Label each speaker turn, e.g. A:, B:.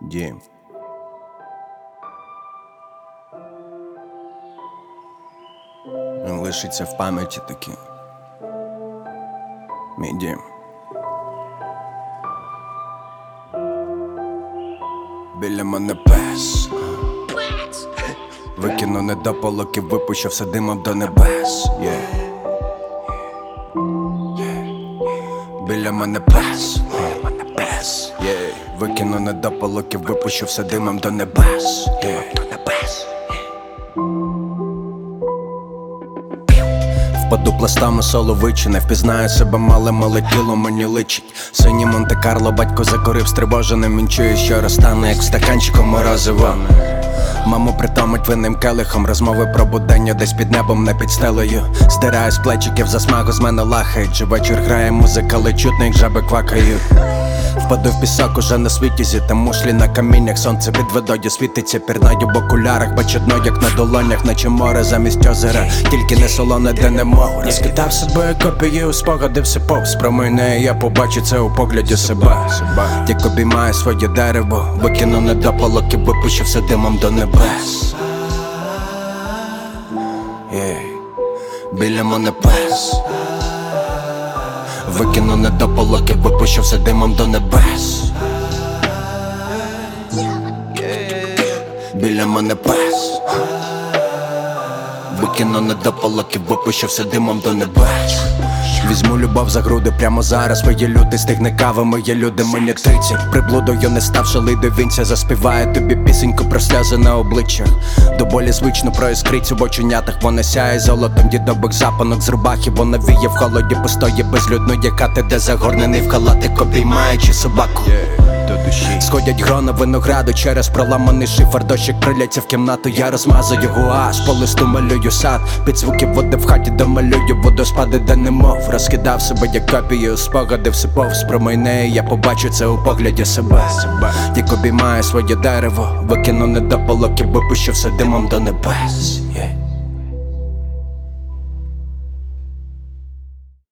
A: Дім. Він лишиться в пам'яті такий. Мій дім. Біля мене пес. Викину недополок і випущу все димом до небес. Біля мене пес. Викину недополок і випущу все димом до небес. Впаду пластами соловичі, не впізнаю себе, мале тіло мені личить. Синій Монте-Карло, батько закурив стривоженим. Він чує, що розтане, як в стаканчиком морозиво. Маму притомить винним келихом. Розмови про будення десь під небом, не під стелею. Здираю з плечиків засмагу, з мене лахають. Же вечір грає музика, але чутно, як жаби квакають. Впаду в пісок уже на світязі, там мушлі на каміннях. Сонце від водою світиться, пірнаю в окулярах. Бачу дно, як на долонях, наче море замість озера. Тільки не солоне, де не мов. Розкидав собою копії у спогади, все повз про мене. Я побачу це у погляді себе. Як обіймаю своє дерево, викину недополок і випущу все димом до небес. Біля мене пес. Викину недополок і випущу все димом до небес. Біля мене пес. Викину недополок і випущу все димом до небес. Візьму любов за груди прямо зараз. Мої люди стигне кавами, є люди, мені 30. Приблудою не ставши лиди вінця. Заспіваю тобі пісеньку про сльози на обличчях. До болі звично про іскрицю в оченятах. Вона сяє золотом дідобок запанок з рубахи. Вона віє в холоді пустої безлюдної хати, де загорнений в халатик, обіймаючи собаку. Сходять грона винограду через проламаний шифер. Дощик приляться в кімнату, я розмазую гуаш. По листу малюю сад, під звуки води в хаті домалюю водоспади, де немов. Розкидав себе як копію, спогади все повз про мене. Я побачу це у погляді себе. Як обіймаю своє дерево, викину недополок і випущу все димом до небес.